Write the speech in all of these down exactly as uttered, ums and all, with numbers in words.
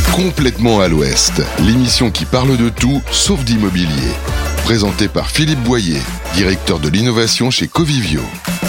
Complètement à l'Ouest, l'émission qui parle de tout sauf d'immobilier. Présentée par Philippe Boyer, directeur de l'innovation chez Covivio.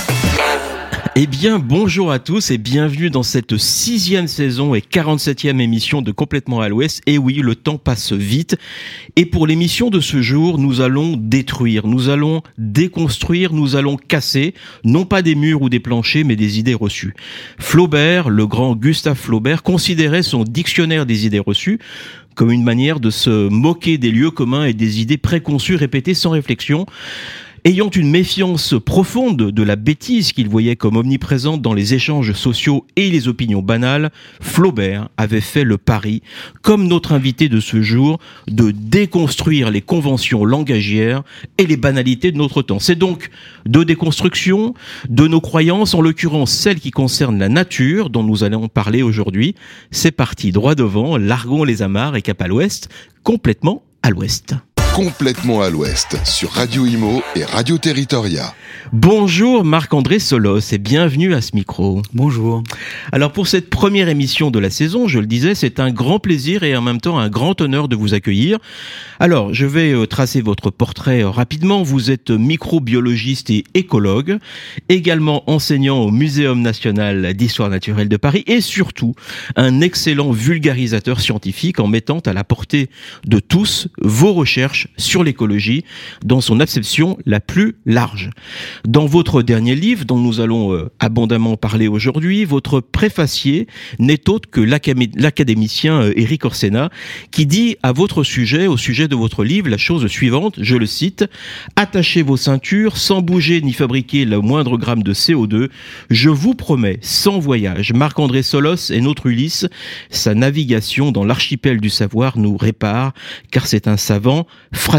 Eh bien, bonjour à tous et bienvenue dans cette sixième saison et quarante-septième émission de Complètement à l'Ouest. Et oui, le temps passe vite. Et pour l'émission de ce jour, nous allons détruire, nous allons déconstruire, nous allons casser, non pas des murs ou des planchers, mais des idées reçues. Flaubert, le grand Gustave Flaubert, considérait son dictionnaire des idées reçues comme une manière de se moquer des lieux communs et des idées préconçues répétées sans réflexion. Ayant une méfiance profonde de la bêtise qu'il voyait comme omniprésente dans les échanges sociaux et les opinions banales, Flaubert avait fait le pari, comme notre invité de ce jour, de déconstruire les conventions langagières et les banalités de notre temps. C'est donc de déconstruction de nos croyances, en l'occurrence celles qui concernent la nature, dont nous allons parler aujourd'hui. C'est parti, droit devant, largons les amarres et cap à l'ouest, complètement à l'ouest. Complètement à l'Ouest, sur Radio Imo et Radio Territoria. Bonjour Marc-André Solos et bienvenue à ce micro. Bonjour. Alors pour cette première émission de la saison, je le disais, c'est un grand plaisir et en même temps un grand honneur de vous accueillir. Alors je vais tracer votre portrait rapidement. Vous êtes microbiologiste et écologue, également enseignant au Muséum national d'histoire naturelle de Paris et surtout un excellent vulgarisateur scientifique en mettant à la portée de tous vos recherches sur l'écologie dans son acception la plus large. Dans votre dernier livre, dont nous allons euh, abondamment parler aujourd'hui, votre préfacier n'est autre que l'acadé- l'académicien euh, Éric Orsena, qui dit à votre sujet, au sujet de votre livre, la chose suivante, je le cite, « Attachez vos ceintures, sans bouger ni fabriquer le moindre gramme de C O deux, je vous promets, sans voyage, Marc-André Solos est notre Ulysse, sa navigation dans l'archipel du savoir nous répare, car c'est un savant fraternel. »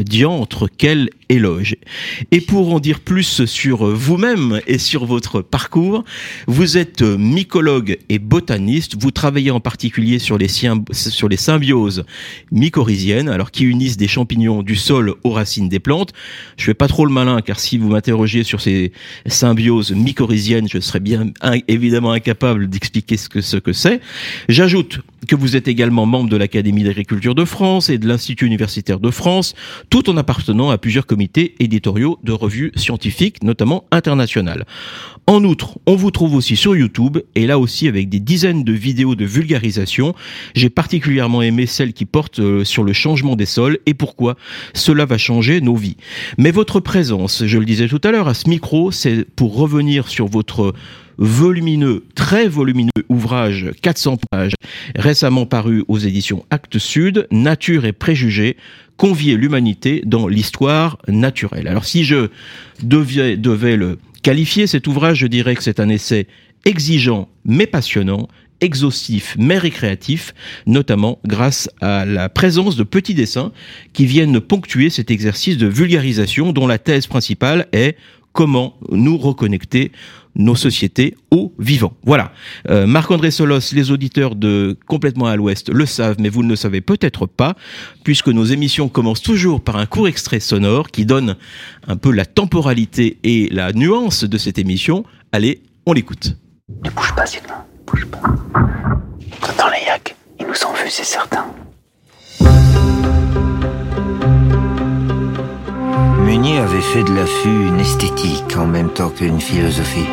Diantre, quel éloge. Et pour en dire plus sur vous-même et sur votre parcours, vous êtes mycologue et botaniste. Vous travaillez en particulier sur les, sym- sur les symbioses mycorhiziennes, alors qui unissent des champignons du sol aux racines des plantes. Je fais pas trop le malin, car si vous m'interrogiez sur ces symbioses mycorhiziennes, je serais bien un, évidemment incapable d'expliquer ce que, ce que c'est. J'ajoute que vous êtes également membre de l'Académie d'agriculture de France et de l'Institut universitaire de France, tout en appartenant à plusieurs comités éditoriaux de revues scientifiques, notamment internationales. En outre, on vous trouve aussi sur YouTube, et là aussi avec des dizaines de vidéos de vulgarisation. J'ai particulièrement aimé celles qui portent euh, sur le changement des sols et pourquoi cela va changer nos vies. Mais votre présence, je le disais tout à l'heure, à ce micro, c'est pour revenir sur votre volumineux, très volumineux ouvrage, quatre cents pages, récemment paru aux éditions Actes Sud, Nature et préjugés, convier l'humanité dans l'histoire naturelle. Alors si je devais, devais le qualifier, cet ouvrage, je dirais que c'est un essai exigeant mais passionnant, exhaustif mais récréatif, notamment grâce à la présence de petits dessins qui viennent ponctuer cet exercice de vulgarisation dont la thèse principale est comment nous reconnecter nos sociétés au vivant. Voilà. Euh, Marc-André Solos, les auditeurs de Complètement à l'Ouest le savent, mais vous ne le savez peut-être pas, puisque nos émissions commencent toujours par un court extrait sonore qui donne un peu la temporalité et la nuance de cette émission. Allez, on l'écoute. Ne bouge pas, Sylvain. Bouge pas. Dans les yaks, ils nous ont vus, c'est certain. Meunier avait fait de l'affût une esthétique en même temps qu'une philosophie.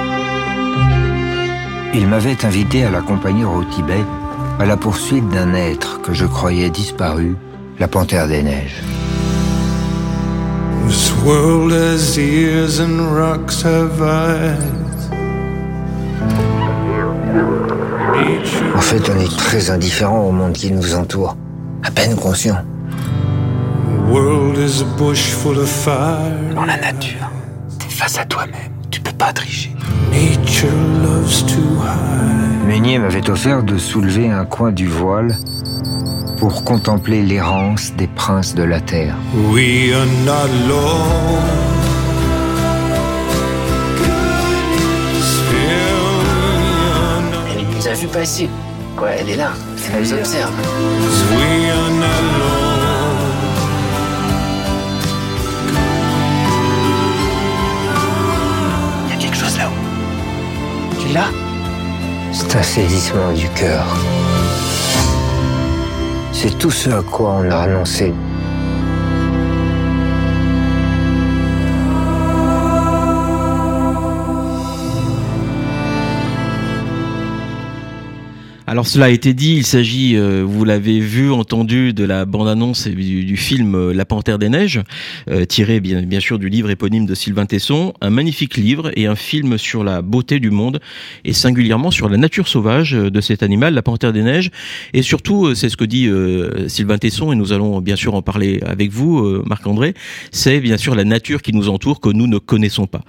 Il m'avait invité à l'accompagner au Tibet à la poursuite d'un être que je croyais disparu, la panthère des neiges. This world has ears and rocks have eyes. En fait, on est très indifférent au monde qui nous entoure, à peine conscient. World is a bush full of fire. Dans la nature, t'es face à toi-même, tu peux pas tricher. Nature loves to hide. Meunier m'avait offert de soulever un coin du voile pour contempler l'errance des princes de la terre. We are not alone. Elle nous a vu passer. Quoi, elle est là, elle nous observe. We are not alone. Il y a quelque chose là-haut. Tu l'as? C'est un saisissement du cœur. c'est tout ce à quoi on a renoncé. Alors cela a été dit, il s'agit, euh, vous l'avez vu, entendu, de la bande-annonce du, du film euh, La Panthère des Neiges, euh, tiré bien, bien sûr du livre éponyme de Sylvain Tesson, un magnifique livre et un film sur la beauté du monde et singulièrement sur la nature sauvage de cet animal, la Panthère des Neiges. Et surtout, c'est ce que dit euh, Sylvain Tesson, et nous allons bien sûr en parler avec vous, euh, Marc-André, c'est bien sûr la nature qui nous entoure que nous ne connaissons pas.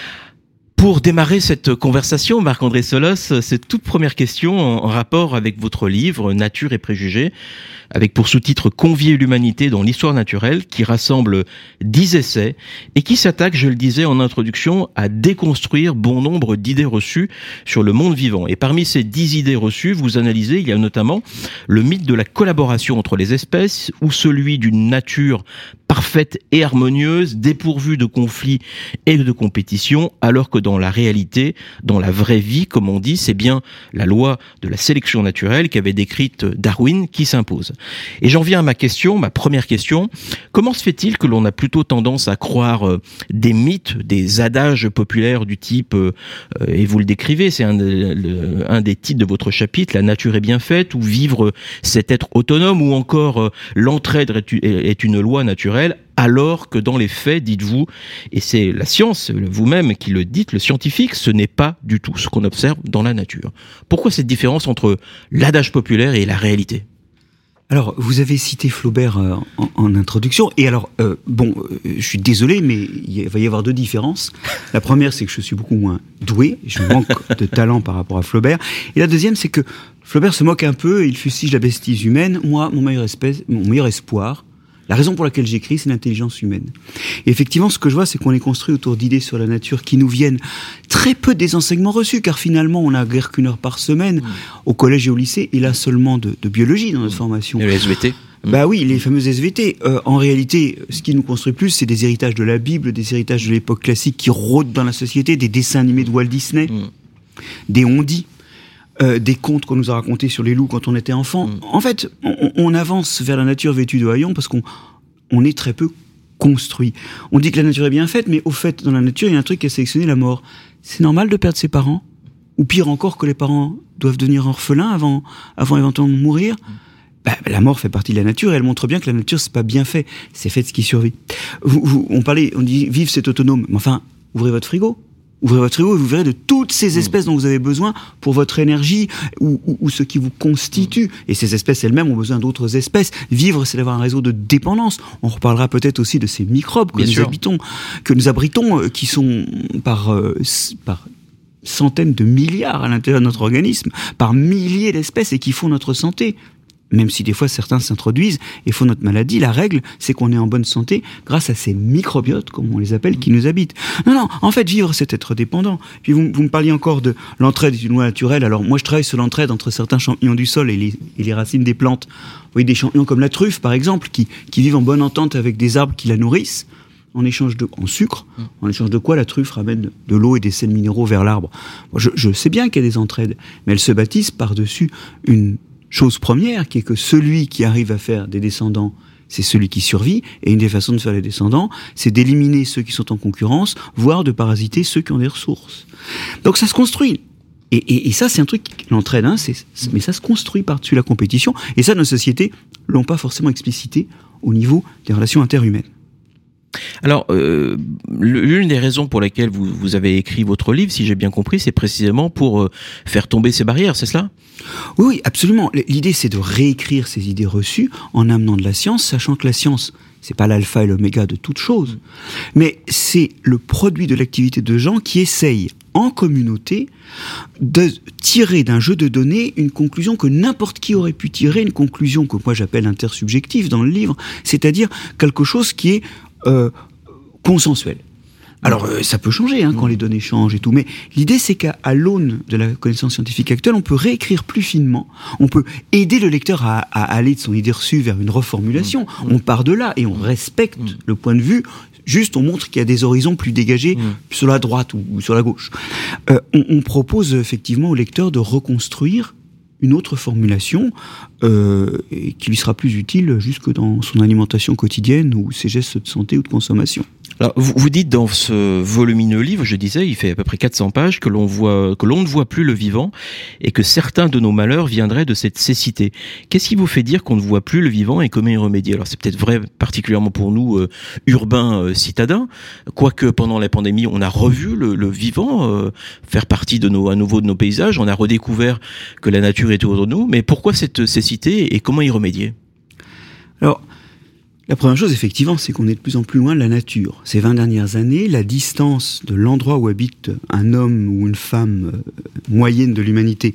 Pour démarrer cette conversation, Marc-André Solos, cette toute première question en rapport avec votre livre « Nature et préjugés », avec pour sous-titre « Convier l'humanité dans l'histoire naturelle », qui rassemble dix essais et qui s'attaque, je le disais en introduction, à déconstruire bon nombre d'idées reçues sur le monde vivant. Et parmi ces dix idées reçues, vous analysez, il y a notamment le mythe de la collaboration entre les espèces ou celui d'une nature parfaite et harmonieuse, dépourvue de conflits et de compétition, alors que dans la réalité, dans la vraie vie, comme on dit, c'est bien la loi de la sélection naturelle qu'avait décrite Darwin qui s'impose. Et j'en viens à ma question, ma première question. Comment se fait-il que l'on a plutôt tendance à croire euh, des mythes, des adages populaires du type, euh, et vous le décrivez, c'est un, le, un des titres de votre chapitre, la nature est bien faite, ou vivre c'est être autonome, ou encore euh, l'entraide est une loi naturelle, alors que dans les faits, dites-vous, et c'est la science, vous-même qui le dites, le scientifique, ce n'est pas du tout ce qu'on observe dans la nature. Pourquoi cette différence entre l'adage populaire et la réalité ? Alors, vous avez cité Flaubert euh, en, en introduction, et alors, euh, bon, euh, je suis désolé, mais il va y avoir deux différences. La première, c'est que je suis beaucoup moins doué, je manque de talent par rapport à Flaubert, et la deuxième, c'est que Flaubert se moque un peu, et il fustige la bêtise humaine. Moi, mon meilleur, espèce, mon meilleur espoir, la raison pour laquelle j'écris, c'est l'intelligence humaine. Et effectivement, ce que je vois, c'est qu'on est construit autour d'idées sur la nature qui nous viennent très peu des enseignements reçus, car finalement, on n'a guère qu'une heure par semaine, mmh. au collège et au lycée, et là seulement de, de biologie dans notre mmh. formation. Et le S V T ? Bah oui, les fameux S V T. Euh, en réalité, ce qui nous construit plus, c'est des héritages de la Bible, des héritages de l'époque classique qui rôdent dans la société, des dessins animés de Walt Disney, mmh. des on-dit. Euh, des contes qu'on nous a racontés sur les loups quand on était enfant. Mmh. En fait, on, on avance vers la nature vêtue de haillons parce qu'on on est très peu construit. On dit que la nature est bien faite, mais au fait, dans la nature, il y a un truc qui a sélectionné la mort. C'est normal de perdre ses parents ? Ou pire encore, que les parents doivent devenir orphelins avant, avant éventuellement de mourir ? mmh. bah, La mort fait partie de la nature et elle montre bien que la nature, c'est pas bien fait. C'est fait de ce qui survit. Vous, vous, on parlait, on dit, vivre, c'est autonome. Mais enfin, ouvrez votre frigo. Ouvrez votre frigo et vous verrez de toutes ces espèces dont vous avez besoin pour votre énergie ou, ou, ou ce qui vous constitue. Et ces espèces elles-mêmes ont besoin d'autres espèces. Vivre, c'est d'avoir un réseau de dépendance. On reparlera peut-être aussi de ces microbes que, nous habitons, que nous abritons, qui sont par, euh, par centaines de milliards à l'intérieur de notre organisme, par milliers d'espèces et qui font notre santé. Même si des fois certains s'introduisent et font notre maladie, la règle, c'est qu'on est en bonne santé grâce à ces microbiotes, comme on les appelle, qui nous habitent. Non, non, en fait, vivre, c'est être dépendant. Puis vous, vous me parliez encore de l'entraide est une loi naturelle. Alors moi, je travaille sur l'entraide entre certains champignons du sol et les, et les racines des plantes. Vous voyez, des champignons comme la truffe, par exemple, qui, qui vivent en bonne entente avec des arbres qui la nourrissent, en échange de en sucre, en échange de quoi la truffe ramène de l'eau et des sels minéraux vers l'arbre. Moi, je, je sais bien qu'il y a des entraides, mais elles se bâtissent par-dessus une chose première, qui est que celui qui arrive à faire des descendants, c'est celui qui survit, et une des façons de faire les descendants, c'est d'éliminer ceux qui sont en concurrence, voire de parasiter ceux qui ont des ressources. Donc ça se construit. Et, et, et ça, c'est un truc, l'entraide, hein, c'est, c'est, mais ça se construit par-dessus la compétition, et ça, nos sociétés l'ont pas forcément explicité au niveau des relations interhumaines. Alors, euh, l'une des raisons pour lesquelles vous, vous avez écrit votre livre, si j'ai bien compris, c'est précisément pour euh, faire tomber ces barrières, c'est cela ? Oui, oui, absolument. L'idée, c'est de réécrire ces idées reçues en amenant de la science, sachant que la science, c'est pas l'alpha et l'oméga de toute chose, mais c'est le produit de l'activité de gens qui essayent, en communauté, de tirer d'un jeu de données une conclusion que n'importe qui aurait pu tirer, une conclusion que moi j'appelle intersubjective dans le livre, c'est-à-dire quelque chose qui est Euh, consensuel. Alors euh, ça peut changer hein, quand les données changent et tout, mais l'idée c'est qu'à à l'aune de la connaissance scientifique actuelle, on peut réécrire plus finement, on peut aider le lecteur à, à aller de son idée reçue vers une reformulation. Mmh. On part de là et on respecte mmh. le point de vue. Juste, on montre qu'il y a des horizons plus dégagés mmh. sur la droite ou, ou sur la gauche. Euh, on, on propose effectivement au lecteur de reconstruire une autre formulation euh, et qui lui sera plus utile jusque dans son alimentation quotidienne ou ses gestes de santé ou de consommation. Alors, vous, vous dites dans ce volumineux livre, je disais, il fait à peu près quatre cents pages, que l'on voit, que l'on ne voit plus le vivant et que certains de nos malheurs viendraient de cette cécité. Qu'est-ce qui vous fait dire qu'on ne voit plus le vivant et comment y remédier? Alors, c'est peut-être vrai particulièrement pour nous, euh, urbains, euh, citadins, quoique pendant la pandémie, on a revu le, le vivant euh, faire partie de nos, à nouveau de nos paysages, on a redécouvert que la nature est autour de nous, mais pourquoi cette cécité et comment y remédier? Alors, la première chose, effectivement, c'est qu'on est de plus en plus loin de la nature. Ces vingt dernières années, la distance de l'endroit où habite un homme ou une femme euh, moyenne de l'humanité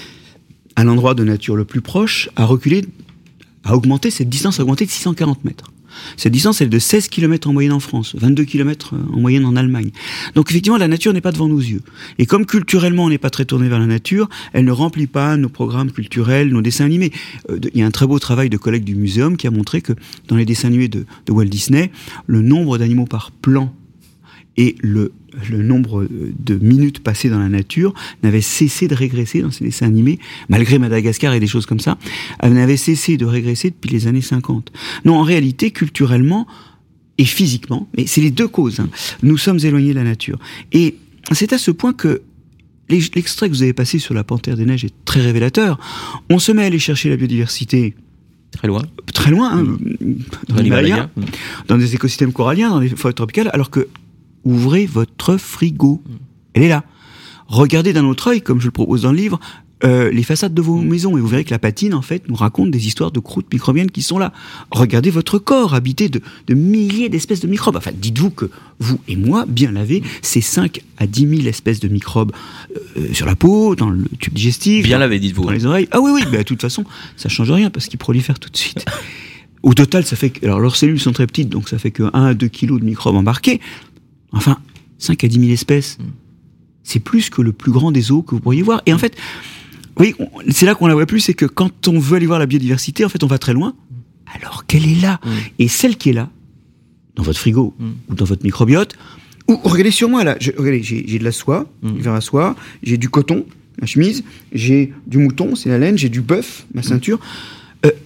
à l'endroit de nature le plus proche a reculé, a augmenté, cette distance a augmenté de six cent quarante mètres. Cette distance, elle est de seize kilomètres en moyenne en France, vingt-deux kilomètres en moyenne en Allemagne. Donc effectivement, la nature n'est pas devant nos yeux. Et comme culturellement, on n'est pas très tourné vers la nature, elle ne remplit pas nos programmes culturels, nos dessins animés. Euh, de, il y a un très beau travail de collègues du Muséum qui a montré que dans les dessins animés de, de Walt Disney, le nombre d'animaux par plan et le, le nombre de minutes passées dans la nature n'avait cessé de régresser dans ces dessins animés, malgré Madagascar et des choses comme ça, elle n'avait cessé de régresser depuis les années cinquante. Non, en réalité, culturellement et physiquement, mais c'est les deux causes, hein, nous sommes éloignés de la nature. Et c'est à ce point que l'extrait que vous avez passé sur la Panthère des Neiges est très révélateur. On se met à aller chercher la biodiversité Très loin. Très loin, hein, mmh. dans, dans l'Himalaya, mmh. dans des écosystèmes coralliens, dans les forêts tropicales, alors que ouvrez votre frigo. Elle est là. Regardez d'un autre œil, comme je le propose dans le livre, euh, les façades de vos maisons et vous verrez que la patine, en fait, nous raconte des histoires de croûtes microbiennes qui sont là. Regardez votre corps, habité de, de milliers d'espèces de microbes. Enfin, dites-vous que vous et moi, bien lavés, c'est cinq à dix mille espèces de microbes euh, sur la peau, dans le tube digestif. Bien lavé, dites-vous. Dans les oreilles. Ah oui, oui, mais de toute façon, ça change rien parce qu'ils prolifèrent tout de suite. Au total, ça fait que, alors leurs cellules sont très petites, donc ça fait que un à deux kilos de microbes embarqués. Enfin, cinq à dix mille espèces, c'est plus que le plus grand des zoos que vous pourriez voir. Et en fait, oui, c'est là qu'on la voit plus, c'est que quand on veut aller voir la biodiversité, en fait, on va très loin, alors qu'elle est là. Mmh. Et celle qui est là, dans votre frigo, mmh. ou dans votre microbiote, ou regardez sur moi, là, je, regardez, j'ai, j'ai de la soie, mmh. du verre à soie, j'ai du coton, ma chemise, j'ai du mouton, c'est la laine, j'ai du bœuf, ma ceinture. Mmh. Euh,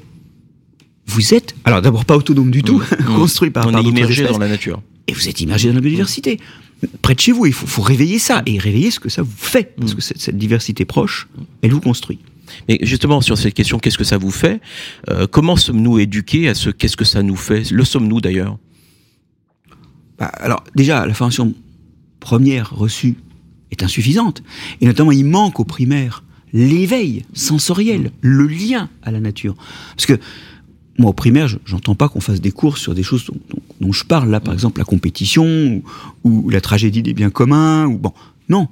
vous êtes, alors d'abord pas autonome du tout, mmh. construit par, on par est d'autres immergé espèces. Dans la nature. Et vous êtes immergé dans la biodiversité. Près de chez vous, il faut, faut réveiller ça. Et réveiller ce que ça vous fait. Parce que cette, cette diversité proche, elle vous construit. Mais justement, sur cette question, qu'est-ce que ça vous fait euh, comment sommes-nous éduqués à ce qu'est-ce que ça nous fait? Le sommes-nous d'ailleurs? Bah, alors, déjà, la formation première reçue est insuffisante. Et notamment, il manque au primaire l'éveil sensoriel, le lien à la nature. Parce que moi, au primaire, je, j'entends pas qu'on fasse des cours sur des choses dont, dont, dont je parle, là, par exemple, la compétition, ou, ou la tragédie des biens communs, ou bon. Non.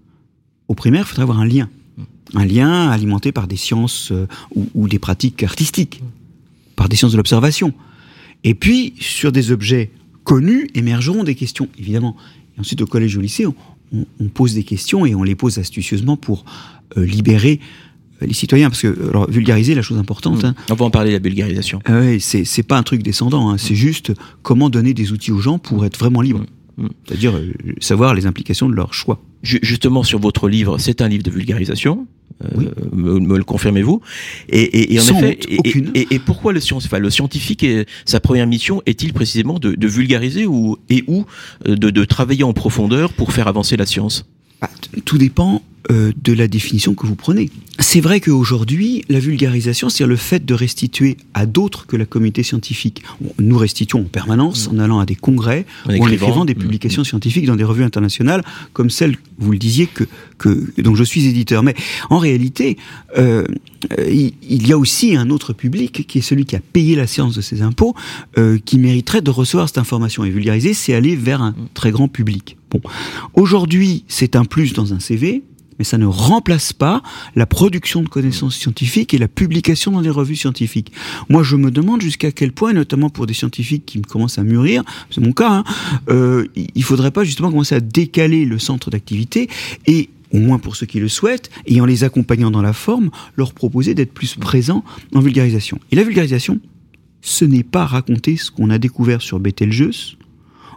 Au primaire, il faudrait avoir un lien. Un lien alimenté par des sciences euh, ou, ou des pratiques artistiques, par des sciences de l'observation. Et puis, sur des objets connus, émergeront des questions, évidemment. Et ensuite, au collège et au lycée, on, on, on pose des questions et on les pose astucieusement pour euh, libérer les citoyens, parce que alors, vulgariser, la chose importante. Mmh. Hein, on va en parler de la vulgarisation. Euh, ouais, c'est, c'est pas un truc descendant, hein, mmh. c'est juste comment donner des outils aux gens pour être vraiment libres. Mmh. C'est-à-dire euh, savoir les implications de leur choix. Justement, sur votre livre, c'est un livre de vulgarisation, euh, oui. me, me le confirmez-vous? Et, et, et en Sans effet, honte, et, aucune. Et, et pourquoi le, science, enfin, le scientifique, est, sa première mission est-il précisément de, de vulgariser ou, et ou de, de travailler en profondeur pour faire avancer la science? Bah, t- tout dépend euh, de la définition que vous prenez. C'est vrai qu'aujourd'hui, la vulgarisation, c'est le fait de restituer à d'autres que la communauté scientifique. Nous restituons en permanence mmh. en allant à des congrès en ou en écrivant des publications mmh. scientifiques dans des revues internationales, comme celle, vous le disiez, que, que, dont je suis éditeur. Mais en réalité, euh, il, il y a aussi un autre public qui est celui qui a payé la science de ses impôts, euh, qui mériterait de recevoir cette information. Et vulgariser, c'est aller vers un très grand public. Bon, aujourd'hui, c'est un plus dans un C V, mais ça ne remplace pas la production de connaissances scientifiques et la publication dans des revues scientifiques. Moi, je me demande jusqu'à quel point, notamment pour des scientifiques qui commencent à mûrir, c'est mon cas, hein, euh, il faudrait pas justement commencer à décaler le centre d'activité et, au moins pour ceux qui le souhaitent, et en les accompagnant dans la forme, leur proposer d'être plus présents en vulgarisation. Et la vulgarisation, ce n'est pas raconter ce qu'on a découvert sur Bételgeuse,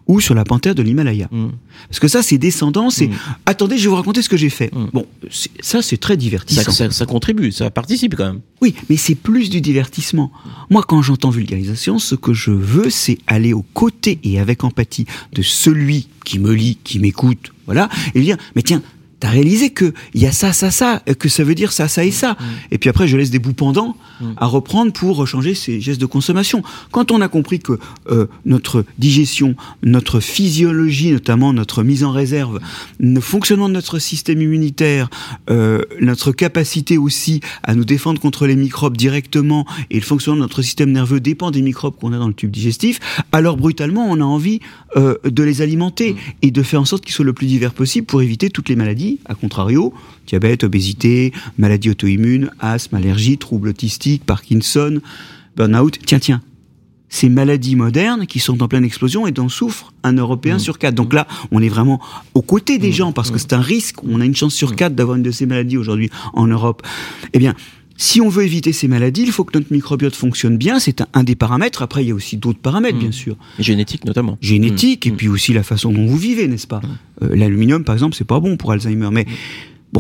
ou sur la panthère de l'Himalaya. Mmh. Parce que ça, c'est descendant, c'est... Mmh. Attendez, je vais vous raconter ce que j'ai fait. Mmh. Bon, c'est, ça, c'est très divertissant. Ça, ça, ça contribue, ça participe quand même. Oui, mais c'est plus du divertissement. Moi, quand j'entends vulgarisation, ce que je veux, c'est aller aux côtés et avec empathie de celui qui me lit, qui m'écoute, voilà, et dire, mais tiens, t'as réalisé que il y a ça, ça, ça, que ça veut dire ça, ça et ça. Mmh. Et puis après, je laisse des bouts pendants mmh. à reprendre pour changer ces gestes de consommation. Quand on a compris que euh, notre digestion, notre physiologie, notamment notre mise en réserve, le fonctionnement de notre système immunitaire, euh, notre capacité aussi à nous défendre contre les microbes directement et le fonctionnement de notre système nerveux dépend des microbes qu'on a dans le tube digestif, alors brutalement, on a envie euh, de les alimenter mmh. et de faire en sorte qu'ils soient le plus divers possible pour éviter toutes les maladies. A contrario, diabète, obésité, maladies auto-immunes, asthme, allergies, troubles autistiques, Parkinson, burn-out. Tiens, tiens, ces maladies modernes qui sont en pleine explosion et dont souffre un Européen mmh. sur quatre. Donc là, on est vraiment aux côtés des mmh. gens parce que c'est un risque. On a une chance sur quatre d'avoir une de ces maladies aujourd'hui en Europe. Eh bien, si on veut éviter ces maladies, il faut que notre microbiote fonctionne bien. C'est un, un des paramètres. Après, il y a aussi d'autres paramètres, mmh. bien sûr. Génétique, notamment. Génétique, mmh. et puis aussi la façon dont vous vivez, n'est-ce pas ? mmh. euh, L'aluminium, par exemple, c'est pas bon pour Alzheimer. Mais bon,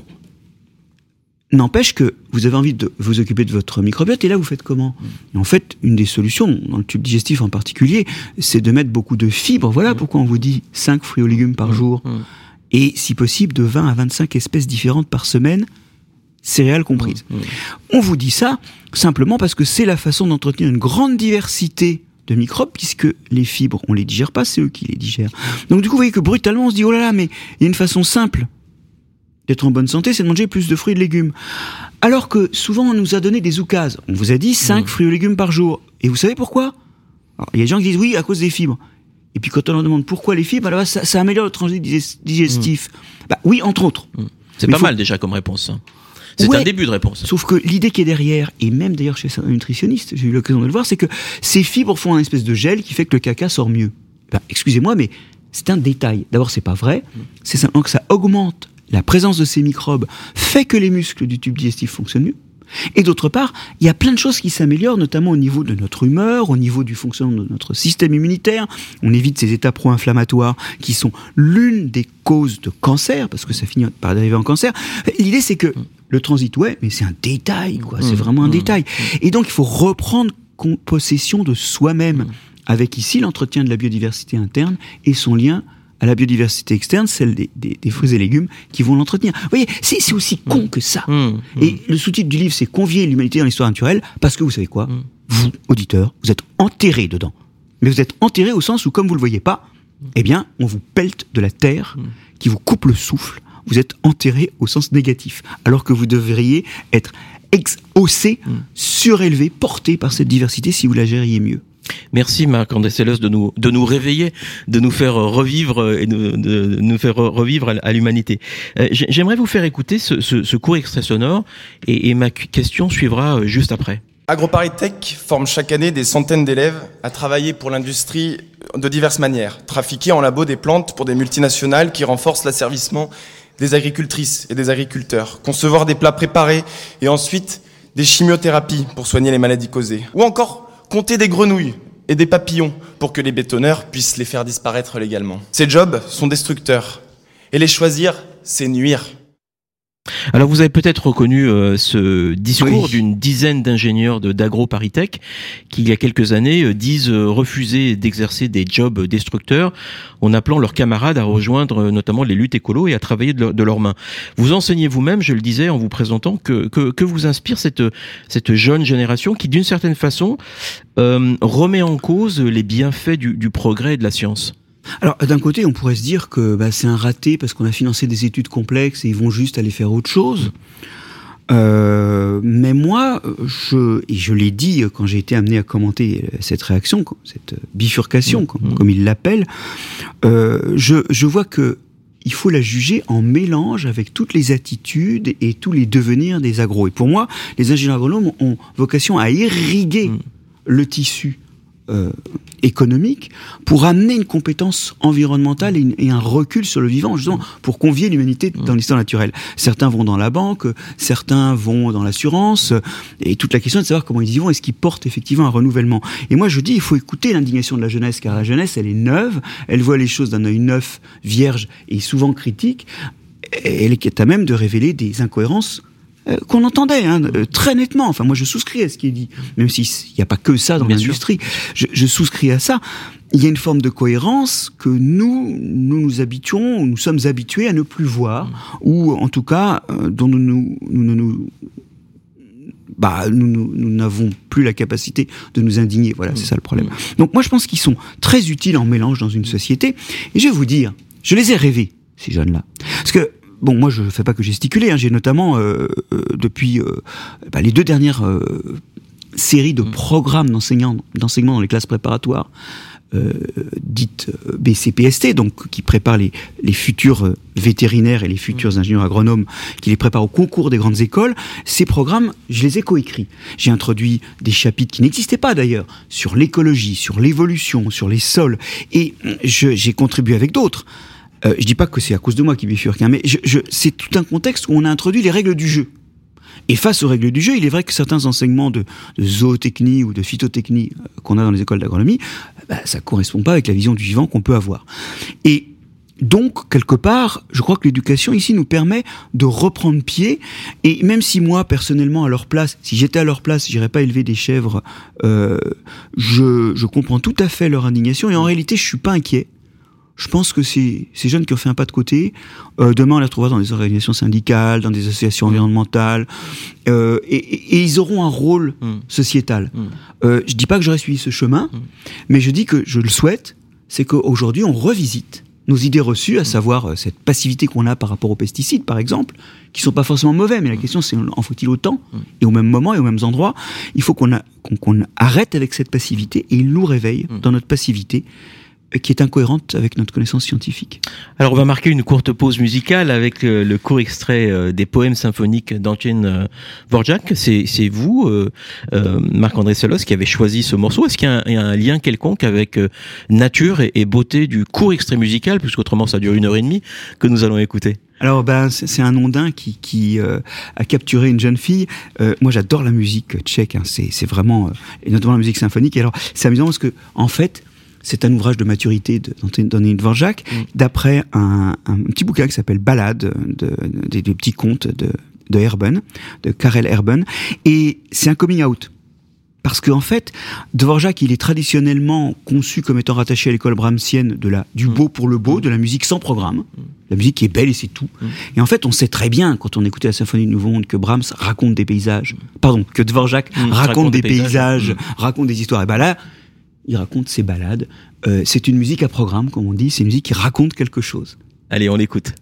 n'empêche que vous avez envie de vous occuper de votre microbiote, et là, vous faites comment ? mmh. En fait, une des solutions, dans le tube digestif en particulier, c'est de mettre beaucoup de fibres. Voilà mmh. pourquoi on vous dit cinq fruits ou légumes par mmh. jour. Mmh. Et, si possible, de vingt à vingt-cinq espèces différentes par semaine, céréales comprises. Mmh, mmh. On vous dit ça simplement parce que c'est la façon d'entretenir une grande diversité de microbes, puisque les fibres, on les digère pas, c'est eux qui les digèrent. Donc du coup, vous voyez que brutalement, on se dit, oh là là, mais il y a une façon simple d'être en bonne santé, c'est de manger plus de fruits et de légumes. Alors que souvent, on nous a donné des oukases. On vous a dit cinq mmh. fruits et légumes par jour. Et vous savez pourquoi ? Alors, il y a des gens qui disent, oui, à cause des fibres. Et puis quand on leur demande pourquoi les fibres, alors ça, ça améliore le transit digestif. Mmh. Bah oui, entre autres. Mmh. C'est mais pas faut... mal déjà comme réponse, hein. C'est ouais, un début de réponse. Sauf que l'idée qui est derrière, et même d'ailleurs chez un nutritionniste, j'ai eu l'occasion de le voir, c'est que ces fibres font un espèce de gel qui fait que le caca sort mieux. Ben, excusez-moi, mais c'est un détail. D'abord, c'est pas vrai. C'est simplement que ça augmente la présence de ces microbes, fait que les muscles du tube digestif fonctionnent mieux. Et d'autre part, il y a plein de choses qui s'améliorent, notamment au niveau de notre humeur, au niveau du fonctionnement de notre système immunitaire. On évite ces états pro-inflammatoires qui sont l'une des causes de cancer, parce que ça finit par dériver en cancer. L'idée, c'est que le transit, ouais, mais c'est un détail, quoi. C'est vraiment un détail. Et donc, il faut reprendre possession de soi-même, avec ici l'entretien de la biodiversité interne et son lien à la biodiversité externe, celle des, des, des fruits et légumes qui vont l'entretenir. Vous voyez, c'est, c'est aussi con que ça. Mmh, mmh. Et le sous-titre du livre, c'est « Convier l'humanité dans l'histoire naturelle », parce que vous savez quoi ? mmh. Vous, auditeurs, vous êtes enterrés dedans. Mais vous êtes enterrés au sens où, comme vous le voyez pas, eh bien, on vous pelte de la terre mmh. qui vous coupe le souffle. Vous êtes enterrés au sens négatif, alors que vous devriez être exhaussés, mmh. surélevés, portés par cette diversité si vous la gériez mieux. Merci Marc André-Sellos de nous de nous réveiller, de nous faire revivre et de, de, de nous faire revivre à, à l'humanité. Euh, j'aimerais vous faire écouter ce, ce, ce court extrait sonore et, et ma question suivra juste après. AgroParisTech forme chaque année des centaines d'élèves à travailler pour l'industrie de diverses manières. Trafiquer en labo des plantes pour des multinationales qui renforcent l'asservissement des agricultrices et des agriculteurs. Concevoir des plats préparés et ensuite des chimiothérapies pour soigner les maladies causées. Ou encore compter des grenouilles et des papillons pour que les bétonneurs puissent les faire disparaître légalement. Ces jobs sont destructeurs. Et les choisir, c'est nuire. Alors vous avez peut-être reconnu euh, ce discours oui. d'une dizaine d'ingénieurs de, d'AgroParisTech qui, il y a quelques années, euh, disent euh, refuser d'exercer des jobs destructeurs en appelant leurs camarades à rejoindre euh, notamment les luttes écolo et à travailler de, leur, de leurs mains. Vous enseignez vous-même, je le disais en vous présentant, que, que, que vous inspire cette, cette jeune génération qui, d'une certaine façon, euh, remet en cause les bienfaits du, du progrès et de la science. Alors, d'un côté, on pourrait se dire que bah, c'est un raté parce qu'on a financé des études complexes et ils vont juste aller faire autre chose. Euh, mais moi, je, et je l'ai dit quand j'ai été amené à commenter cette réaction, cette bifurcation, mmh. comme, comme il l'appelle, euh, je, je vois que il faut la juger en mélange avec toutes les attitudes et tous les devenirs des agros. Et pour moi, les ingénieurs agronomes ont vocation à irriguer mmh. le tissu euh, économique pour amener une compétence environnementale et, une, et un recul sur le vivant, justement, pour convier l'humanité dans l'histoire naturelle. Certains vont dans la banque, certains vont dans l'assurance, et toute la question est de savoir comment ils y vont, est-ce qu'ils portent effectivement un renouvellement. Et moi je dis, il faut écouter l'indignation de la jeunesse, car la jeunesse, elle est neuve, elle voit les choses d'un œil neuf, vierge et souvent critique, et elle est à même de révéler des incohérences Euh, qu'on entendait hein, euh, très nettement. Enfin, moi, je souscris à ce qui est dit, même s'il n'y a pas que ça dans Bien l'industrie. Je, je souscris à ça. Il y a une forme de cohérence que nous, nous nous habituons, nous sommes habitués à ne plus voir, mmh. ou en tout cas, euh, dont nous nous, nous, nous, nous bah, nous, nous, nous n'avons plus la capacité de nous indigner. Voilà, mmh. c'est ça le problème. Mmh. Donc, moi, je pense qu'ils sont très utiles en mélange dans une société. Et je vais vous dire, je les ai rêvés, ces jeunes-là. Parce que, bon, moi, je ne fais pas que gesticuler. Hein. J'ai notamment, euh, euh, depuis euh, bah, les deux dernières euh, séries de mmh. programmes d'enseignants, d'enseignement dans les classes préparatoires, euh, dites B C P S T, donc qui préparent les, les futurs vétérinaires et les futurs mmh. ingénieurs agronomes, qui les préparent au concours des grandes écoles. Ces programmes, je les ai coécrits. J'ai introduit des chapitres qui n'existaient pas d'ailleurs, sur l'écologie, sur l'évolution, sur les sols, et je, j'ai contribué avec d'autres. Euh, je dis pas que c'est à cause de moi qui bifurque, hein, mais je, je, c'est tout un contexte où on a introduit les règles du jeu. Et face aux règles du jeu, il est vrai que certains enseignements de, de zootechnie ou de phytotechnie euh, qu'on a dans les écoles d'agronomie, bah, ça correspond pas avec la vision du vivant qu'on peut avoir. Et donc, quelque part, je crois que l'éducation ici nous permet de reprendre pied. Et même si moi, personnellement, à leur place, si j'étais à leur place, j'irais pas élever des chèvres, euh, je, je comprends tout à fait leur indignation. Et en réalité, je suis pas inquiet. Je pense que ces, ces jeunes qui ont fait un pas de côté, euh, demain on les retrouvera dans des organisations syndicales, dans des associations mmh. environnementales, euh, et, et, et ils auront un rôle mmh. sociétal. Mmh. Euh, je dis pas que j'aurais suivi ce chemin, mmh. mais je dis que je le souhaite, c'est qu'aujourd'hui on revisite nos idées reçues, à savoir euh, cette passivité qu'on a par rapport aux pesticides, par exemple, qui sont pas forcément mauvais, mais la question c'est en faut-il autant, mmh. et au même moment et aux mêmes endroits. Il faut qu'on, a, qu'on, qu'on arrête avec cette passivité et il nous réveille mmh. dans notre passivité, qui est incohérente avec notre connaissance scientifique. Alors on va marquer une courte pause musicale avec le, le court extrait euh, des poèmes symphoniques d'Antoine euh, Dvorak. C'est, c'est vous, euh, euh, Marc-André Selos, qui avez choisi ce morceau. Est-ce qu'il y a un, il y a un lien quelconque avec euh, nature et, et beauté du court extrait musical, puisqu'autrement ça dure une heure et demie, que nous allons écouter? Alors ben c'est, c'est un ondin qui qui euh, a capturé une jeune fille. Euh, moi j'adore la musique tchèque. Hein, c'est c'est vraiment euh, et notamment la musique symphonique. Et alors c'est amusant parce que en fait c'est un ouvrage de maturité d'Antoine Dvorak, mmh. d'après un, un petit bouquin qui s'appelle Ballade, de, de, des, des petits contes de, de Herben, de Karel Herben, et c'est un coming out. Parce qu'en fait, Dvorak, il est traditionnellement conçu comme étant rattaché à l'école brahmsienne de la, du beau pour le beau, de la musique sans programme, mmh. la musique qui est belle et c'est tout. Mmh. Et en fait, on sait très bien, quand on écoutait la symphonie de Nouveau Monde, que Brahms raconte des paysages, pardon, que Dvorak mmh. raconte, raconte des, des paysages, paysages mmh. raconte des histoires. Et ben là, il raconte ses balades. Euh, c'est une musique à programme, comme on dit. C'est une musique qui raconte quelque chose. Allez, on l'écoute.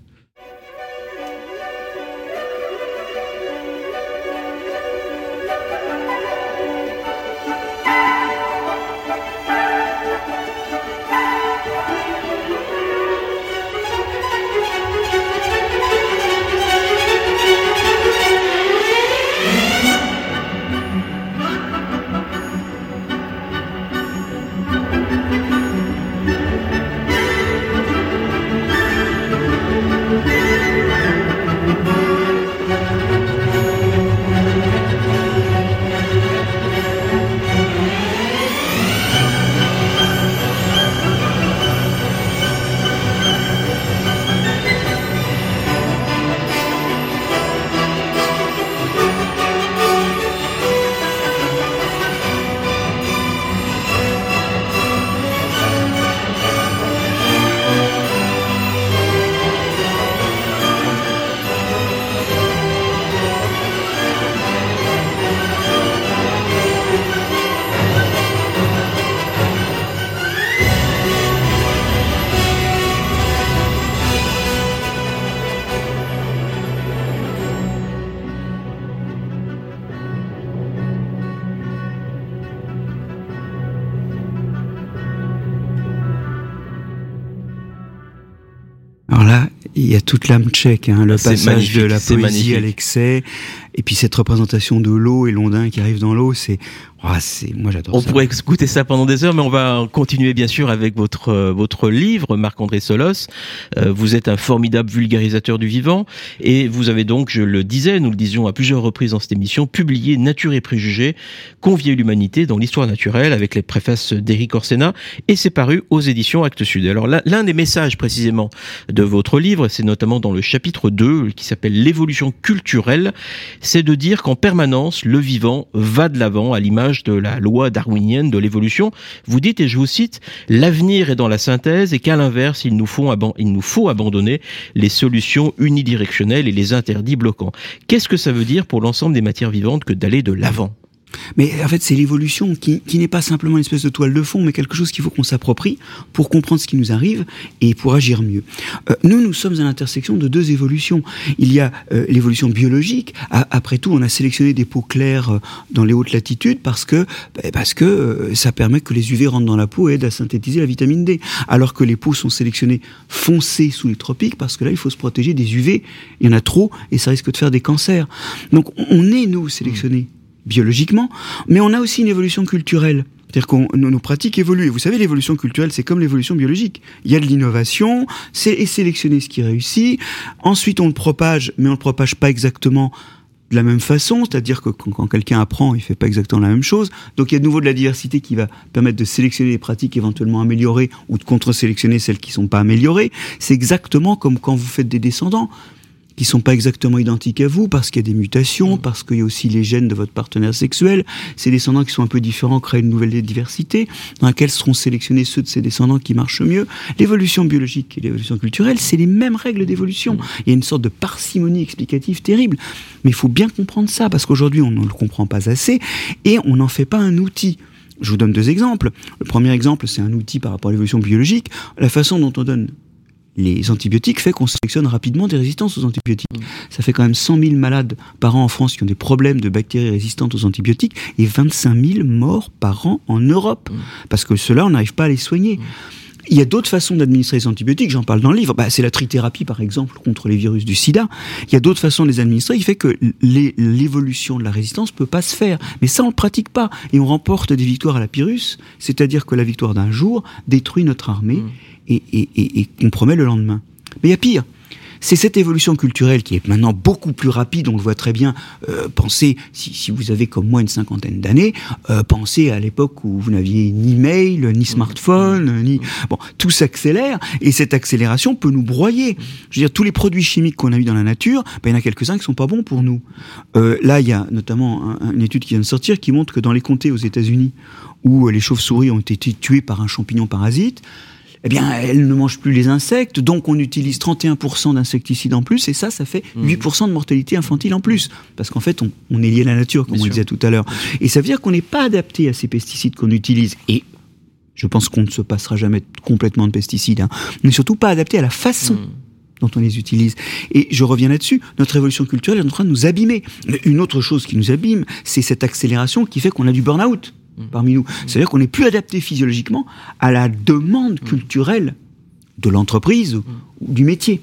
il y a toute l'âme tchèque, hein, le c'est passage de la c'est poésie magnifique. à l'excès, et puis cette représentation de l'eau et l'ondin qui arrive dans l'eau, c'est, oh, c'est, moi j'adore On ça. pourrait écouter ça pendant des heures, mais on va continuer bien sûr avec votre euh, votre livre, Marc-André Solos. Euh, vous êtes un formidable vulgarisateur du vivant, et vous avez donc, je le disais, nous le disions à plusieurs reprises dans cette émission, publié Nature et préjugés, convier l'humanité dans l'histoire naturelle, avec les préfaces d'Éric Orsena, et c'est paru aux éditions Actes Sud. Alors là, l'un des messages précisément de votre livre, c'est notamment dans le chapitre deux, qui s'appelle l'évolution culturelle, c'est de dire qu'en permanence, le vivant va de l'avant à l'image de la loi darwinienne de l'évolution. Vous dites, et je vous cite, l'avenir est dans la synthèse et qu'à l'inverse, il nous faut, aban- il nous faut abandonner les solutions unidirectionnelles et les interdits bloquants. Qu'est-ce que ça veut dire pour l'ensemble des matières vivantes que d'aller de l'avant ? Mais en fait, c'est l'évolution qui, qui n'est pas simplement une espèce de toile de fond, mais quelque chose qu'il faut qu'on s'approprie pour comprendre ce qui nous arrive et pour agir mieux. Euh, nous, nous sommes à l'intersection de deux évolutions. Il y a euh, l'évolution biologique. À, après tout, on a sélectionné des peaux claires euh, dans les hautes latitudes parce que bah, parce que euh, ça permet que les U V rentrent dans la peau et aident à synthétiser la vitamine D. Alors que les peaux sont sélectionnées foncées sous les tropiques parce que là, il faut se protéger des U V. Il y en a trop et ça risque de faire des cancers. Donc, on est, nous, sélectionnés biologiquement, mais on a aussi une évolution culturelle. C'est-à-dire que nos, nos pratiques évoluent. Et vous savez, l'évolution culturelle, c'est comme l'évolution biologique. Il y a de l'innovation, c'est et sélectionner ce qui réussit. Ensuite, on le propage, mais on le propage pas exactement de la même façon. C'est-à-dire que quand, quand quelqu'un apprend, il fait pas exactement la même chose. Donc, il y a de nouveau de la diversité qui va permettre de sélectionner les pratiques éventuellement améliorées ou de contre-sélectionner celles qui sont pas améliorées. C'est exactement comme quand vous faites des descendants qui sont pas exactement identiques à vous, parce qu'il y a des mutations, parce qu'il y a aussi les gènes de votre partenaire sexuel. Ces descendants qui sont un peu différents créent une nouvelle diversité, dans laquelle seront sélectionnés ceux de ces descendants qui marchent mieux. L'évolution biologique et l'évolution culturelle, c'est les mêmes règles d'évolution. Il y a une sorte de parcimonie explicative terrible. Mais il faut bien comprendre ça, parce qu'aujourd'hui, on ne le comprend pas assez, et on n'en fait pas un outil. Je vous donne deux exemples. Le premier exemple, c'est un outil par rapport à l'évolution biologique. La façon dont on donne les antibiotiques fait qu'on sélectionne rapidement des résistances aux antibiotiques. Mmh. Ça fait quand même cent mille malades par an en France qui ont des problèmes de bactéries résistantes aux antibiotiques et vingt-cinq mille morts par an en Europe. Mmh. Parce que ceux-là, on n'arrive pas à les soigner. Mmh. Il y a d'autres façons d'administrer les antibiotiques, j'en parle dans le livre. Bah, c'est la trithérapie, par exemple, contre les virus du sida. Il y a d'autres façons de les administrer qui fait que les, l'évolution de la résistance peut pas se faire. Mais ça, on le pratique pas. Et on remporte des victoires à la Pyrrhus, c'est-à-dire que la victoire d'un jour détruit notre armée. Mmh. Et, et, et, et compromet le lendemain. Mais il y a pire. C'est cette évolution culturelle qui est maintenant beaucoup plus rapide, on le voit très bien. Euh, pensez, si, si vous avez comme moi une cinquantaine d'années, euh, pensez à l'époque où vous n'aviez ni mail, ni smartphone, ni... Bon, tout s'accélère, et cette accélération peut nous broyer. Je veux dire, tous les produits chimiques qu'on a eu dans la nature, ben, il y en a quelques-uns qui sont pas bons pour nous. Euh, là, il y a notamment un, une étude qui vient de sortir qui montre que dans les comtés aux États-Unis, où les chauves-souris ont été tuées par un champignon parasite, eh bien, elles ne mangent plus les insectes, donc on utilise trente et un pour cent d'insecticides en plus, et ça, ça fait huit pour cent de mortalité infantile en plus. Parce qu'en fait, on, on est lié à la nature, comme Bien on sûr. disait tout à l'heure. Et ça veut dire qu'on n'est pas adapté à ces pesticides qu'on utilise. Et je pense qu'on ne se passera jamais complètement de pesticides. Hein. On n'est surtout pas adapté à la façon mmh. dont on les utilise. Et je reviens là-dessus, notre évolution culturelle est en train de nous abîmer. Mais une autre chose qui nous abîme, c'est cette accélération qui fait qu'on a du burn-out parmi nous. C'est-à-dire qu'on n'est plus adapté physiologiquement à la demande culturelle de l'entreprise ou, ou du métier.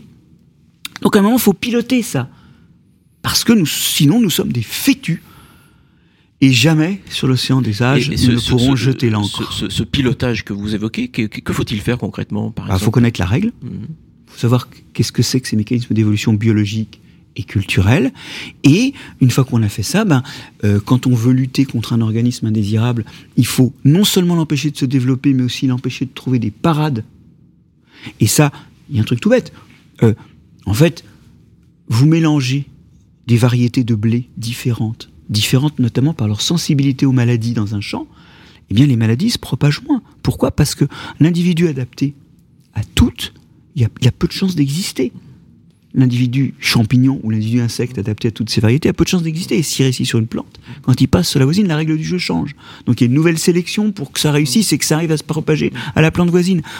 Donc à un moment, il faut piloter ça. Parce que nous, sinon, nous sommes des fétus. Et jamais, sur l'océan des âges, ce, nous ne pourrons ce, jeter l'ancre. Ce, ce, ce pilotage que vous évoquez, que, que faut-il faire concrètement, par exemple ? Il faut connaître la règle. Il mmh. faut savoir qu'est-ce que c'est que ces mécanismes d'évolution biologique et culturelle. Et une fois qu'on a fait ça, ben, euh, quand on veut lutter contre un organisme indésirable, il faut non seulement l'empêcher de se développer, mais aussi l'empêcher de trouver des parades. Et ça, il y a un truc tout bête. Euh, en fait, vous mélangez des variétés de blé différentes, différentes notamment par leur sensibilité aux maladies dans un champ, eh bien les maladies se propagent moins. Pourquoi ? Parce que l'individu adapté à toutes, il y a, il y a peu de chances d'exister. L'individu champignon ou l'individu insecte adapté à toutes ces variétés a peu de chances d'exister. Et s'il réussit sur une plante, quand il passe sur la voisine, la règle du jeu change. Donc il y a une nouvelle sélection pour que ça réussisse et que ça arrive à se propager à la plante voisine.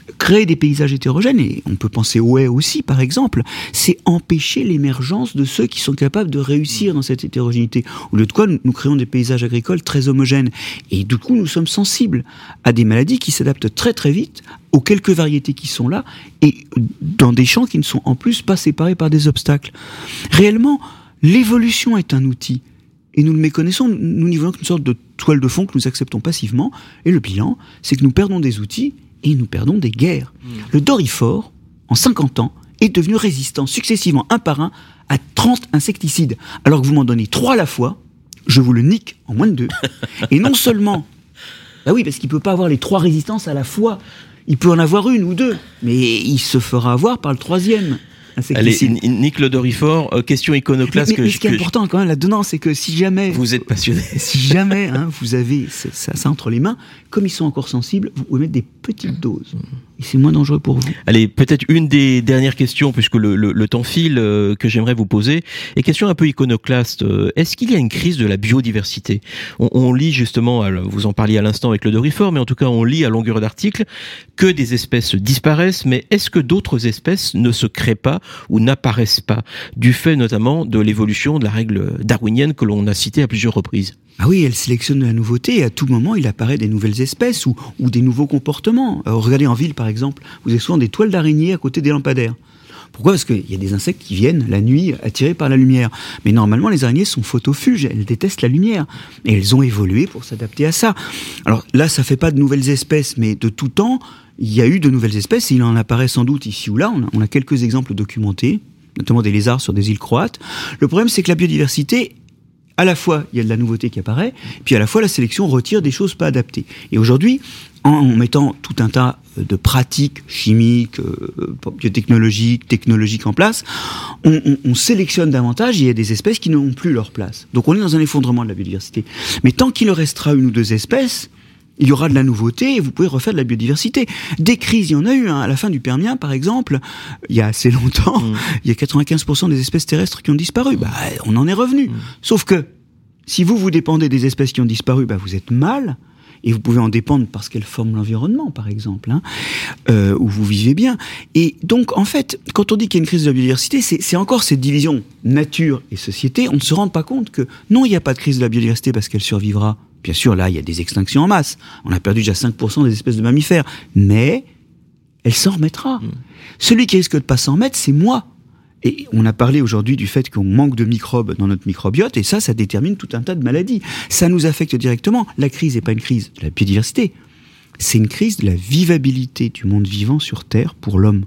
Créer des paysages hétérogènes, et on peut penser au haies aussi par exemple, c'est empêcher l'émergence de ceux qui sont capables de réussir dans cette hétérogénéité. Au lieu de quoi, nous, nous créons des paysages agricoles très homogènes. Et du coup, nous sommes sensibles à des maladies qui s'adaptent très très vite aux quelques variétés qui sont là, et dans des champs qui ne sont en plus pas séparés par des obstacles. Réellement, l'évolution est un outil. Et nous le méconnaissons, nous n'y voyons qu'une sorte de toile de fond que nous acceptons passivement. Et le bilan, c'est que nous perdons des outils et nous perdons des guerres. Mmh. Le doryphore, en cinquante ans, est devenu résistant successivement, un par un, à trente insecticides. Alors que vous m'en donnez trois à la fois, je vous le nique en moins de deux. Et non seulement... Bah oui, parce qu'il ne peut pas avoir les trois résistances à la fois. Il peut en avoir une ou deux, mais il se fera avoir par le troisième. Allez, Nick le doryphore, euh, question iconoclaste. Mais, mais, que mais je, ce qui est que important je... quand même là-dedans, c'est que si jamais... Vous êtes passionné. Si jamais hein, vous avez ça, ça entre les mains, comme ils sont encore sensibles, vous pouvez mettre des petites doses. Et c'est moins dangereux pour vous. Allez, peut-être une des dernières questions, puisque le, le, le temps file, euh, que j'aimerais vous poser. Et question un peu iconoclaste. Euh, est-ce qu'il y a une crise de la biodiversité ? on, on lit justement, alors, vous en parliez à l'instant avec le doryphore, mais en tout cas on lit à longueur d'article que des espèces disparaissent, mais est-ce que d'autres espèces ne se créent pas ou n'apparaissent pas, du fait notamment de l'évolution de la règle darwinienne que l'on a citée à plusieurs reprises ? Ah oui, elle sélectionne de la nouveauté et à tout moment il apparaît des nouvelles espèces ou, ou des nouveaux comportements. Alors, regardez en ville par exemple, vous avez souvent des toiles d'araignées à côté des lampadaires. Pourquoi ? Parce qu'il y a des insectes qui viennent la nuit attirés par la lumière. Mais normalement les araignées sont photophages, elles détestent la lumière. Et elles ont évolué pour s'adapter à ça. Alors là, ça fait pas de nouvelles espèces, mais de tout temps, il y a eu de nouvelles espèces et il en apparaît sans doute ici ou là. On a, on a quelques exemples documentés, notamment des lézards sur des îles croates. Le problème, c'est que la biodiversité, à la fois, il y a de la nouveauté qui apparaît, puis à la fois, la sélection retire des choses pas adaptées. Et aujourd'hui, en mettant tout un tas de pratiques chimiques, euh, biotechnologiques, technologiques en place, on, on, on sélectionne davantage et il y a des espèces qui n'ont plus leur place. Donc on est dans un effondrement de la biodiversité. Mais tant qu'il restera une ou deux espèces, il y aura de la nouveauté et vous pouvez refaire de la biodiversité. Des crises, il y en a eu. Hein. À la fin du Permien, par exemple, il y a assez longtemps, mmh. il y a quatre-vingt-quinze pour cent des espèces terrestres qui ont disparu. Bah, on en est revenu. Mmh. Sauf que, si vous, vous dépendez des espèces qui ont disparu, bah, vous êtes mal. Et vous pouvez en dépendre parce qu'elles forment l'environnement, par exemple, hein, euh, où vous vivez bien. Et donc, en fait, quand on dit qu'il y a une crise de la biodiversité, c'est, c'est encore cette division nature et société. On ne se rend pas compte que, non, il n'y a pas de crise de la biodiversité parce qu'elle survivra. Bien sûr, là, il y a des extinctions en masse. On a perdu déjà cinq pour cent des espèces de mammifères. Mais elle s'en remettra. Mmh. Celui qui risque de ne pas s'en remettre, c'est moi. Et on a parlé aujourd'hui du fait qu'on manque de microbes dans notre microbiote, et ça, ça détermine tout un tas de maladies. Ça nous affecte directement. La crise n'est pas une crise de la biodiversité, c'est une crise de la vivabilité du monde vivant sur Terre pour l'homme.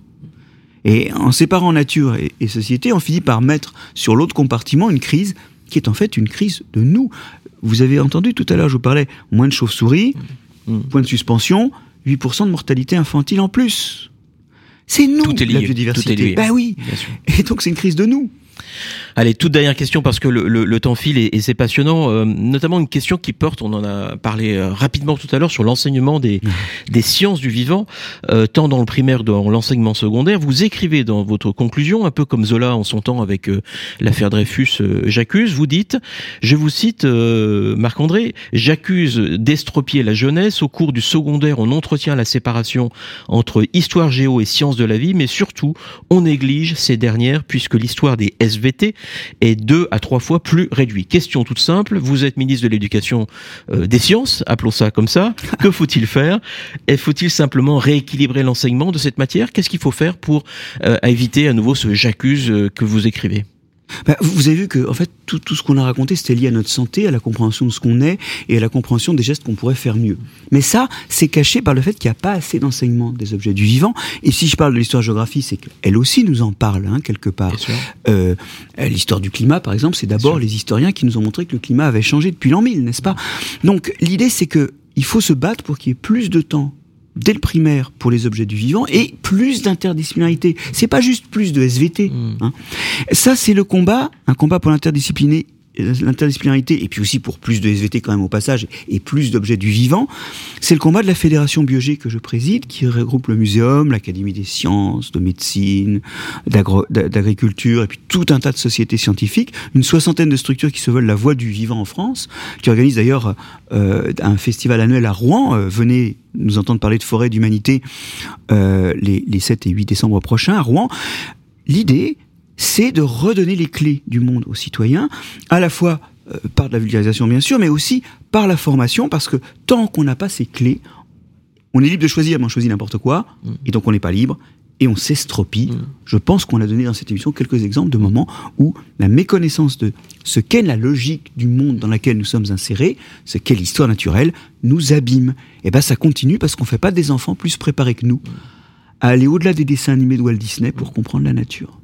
Et en séparant nature et, et société, on finit par mettre sur l'autre compartiment une crise qui est en fait une crise de nous. Vous avez entendu tout à l'heure, je vous parlais, moins de chauves-souris, mmh. point de suspension, huit pour cent de mortalité infantile en plus. C'est nous, tout est lié, la biodiversité. Tout est lié. Bah oui. Et donc c'est une crise de nous. Allez, toute dernière question parce que le, le, le temps file et, et c'est passionnant, euh, notamment une question qui porte, on en a parlé euh, rapidement tout à l'heure, sur l'enseignement des, mmh. des sciences du vivant, euh, tant dans le primaire que dans l'enseignement secondaire. Vous écrivez dans votre conclusion, un peu comme Zola en son temps avec euh, l'affaire Dreyfus, euh, j'accuse, vous dites, je vous cite euh, Marc-André, j'accuse d'estropier la jeunesse. Au cours du secondaire, on entretient la séparation entre histoire géo et sciences de la vie, mais surtout, on néglige ces dernières puisque l'histoire des S V T est deux à trois fois plus réduit. Question toute simple, vous êtes ministre de l'Éducation euh, des sciences, appelons ça comme ça, que faut-il faire ? Et faut-il simplement rééquilibrer l'enseignement de cette matière ? Qu'est-ce qu'il faut faire pour euh, éviter à nouveau ce j'accuse euh, que vous écrivez ? Bah, vous avez vu que en fait tout, tout ce qu'on a raconté c'était lié à notre santé, à la compréhension de ce qu'on est et à la compréhension des gestes qu'on pourrait faire mieux. Mais ça, c'est caché par le fait qu'il n'y a pas assez d'enseignement des objets du vivant. Et si je parle de l'histoire-géographie, c'est qu'elle aussi nous en parle hein, quelque part. Euh, l'histoire du climat, par exemple, c'est d'abord les historiens qui nous ont montré que le climat avait changé depuis l'an mille, n'est-ce pas ? Donc l'idée, c'est que il faut se battre pour qu'il y ait plus de temps dès le primaire pour les objets du vivant et plus d'interdisciplinarité. C'est pas juste plus de S V T. Mmh. Hein. Ça, c'est le combat, un combat pour l'interdisciplinarité l'interdisciplinarité, et puis aussi pour plus de S V T quand même au passage, et plus d'objets du vivant, c'est le combat de la Fédération Biogé que je préside, qui regroupe le muséum, l'Académie des sciences, de médecine, d'agro- d'agriculture, et puis tout un tas de sociétés scientifiques, une soixantaine de structures qui se veulent la voix du vivant en France, qui organisent d'ailleurs euh, un festival annuel à Rouen. Euh, venez nous entendre parler de forêt d'humanité euh, les, les sept et huit décembre prochains à Rouen. L'idée, c'est de redonner les clés du monde aux citoyens, à la fois euh, par de la vulgarisation bien sûr, mais aussi par la formation, parce que tant qu'on n'a pas ces clés, on est libre de choisir, mais on choisit n'importe quoi, mmh. et donc on n'est pas libre, et on s'estropie. Mmh. Je pense qu'on a donné dans cette émission quelques exemples de moments où la méconnaissance de ce qu'est la logique du monde dans laquelle nous sommes insérés, ce qu'est l'histoire naturelle, nous abîme. Et ben ça continue parce qu'on ne fait pas des enfants plus préparés que nous à aller au-delà des dessins animés de Walt Disney pour comprendre la nature.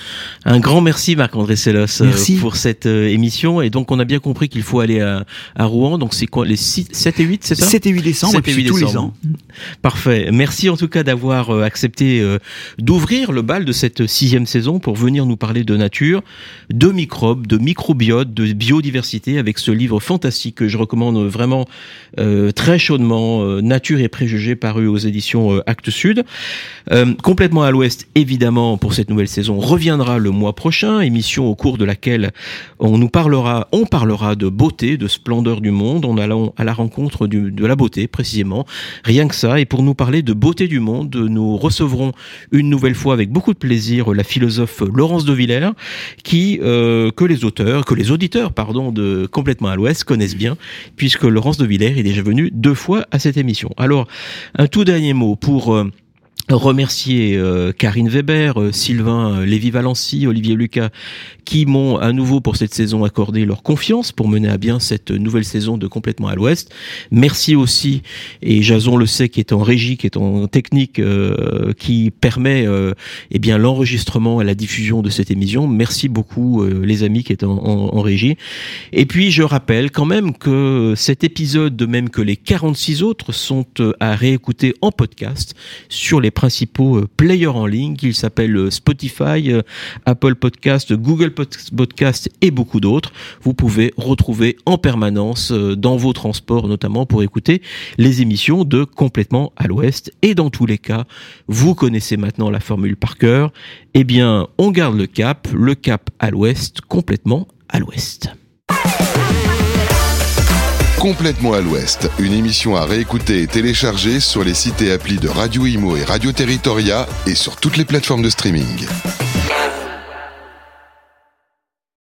Un grand merci Marc-André Sellos merci. pour cette euh, émission. Et donc on a bien compris qu'il faut aller à, à Rouen. Donc c'est quoi, les six, sept et huit, c'est ça? sept et huit décembre, sept et huit tous décembre. les ans. Parfait. Merci en tout cas d'avoir euh, accepté euh, d'ouvrir le bal de cette sixième saison pour venir nous parler de nature, de microbes, de microbiote, de biodiversité avec ce livre fantastique que je recommande vraiment euh, très chaudement, euh, Nature et préjugés, paru aux éditions euh, Actes Sud. Euh, complètement à l'ouest, évidemment, pour cette nouvelle saison, reviendra le mois prochain, émission au cours de laquelle on nous parlera, on parlera de beauté, de splendeur du monde, en allant à la rencontre du, de la beauté, précisément. Rien que ça. Et pour nous parler de beauté du monde, nous recevrons une nouvelle fois avec beaucoup de plaisir la philosophe Laurence de Villers, qui, euh, que les auteurs, que les auditeurs, pardon, de Complètement à l'Ouest connaissent bien, puisque Laurence de Villers est déjà venue deux fois à cette émission. Alors, un tout dernier mot pour euh, remercier euh, Karine Weber, euh, Sylvain euh, Lévy-Valency, Olivier Lucas, qui m'ont à nouveau pour cette saison accordé leur confiance pour mener à bien cette nouvelle saison de Complètement à l'Ouest. Merci aussi, et Jason le sait, qui est en régie, qui est en technique, euh, qui permet euh, eh bien l'enregistrement et la diffusion de cette émission. Merci beaucoup euh, les amis qui étaient en, en, en régie. Et puis je rappelle quand même que cet épisode, de même que les quarante-six autres, sont euh, à réécouter en podcast sur les principaux euh, players en ligne, qu'ils s'appellent Spotify, euh, Apple Podcast, Google Podcast et beaucoup d'autres. Vous pouvez retrouver en permanence euh, dans vos transports notamment pour écouter les émissions de Complètement à l'Ouest. Et dans tous les cas, vous connaissez maintenant la formule par cœur. Eh bien, on garde le cap, le cap à l'Ouest, complètement à l'Ouest. Complètement à l'Ouest, une émission à réécouter et télécharger sur les sites et applis de Radio Imo et Radio Territoria et sur toutes les plateformes de streaming.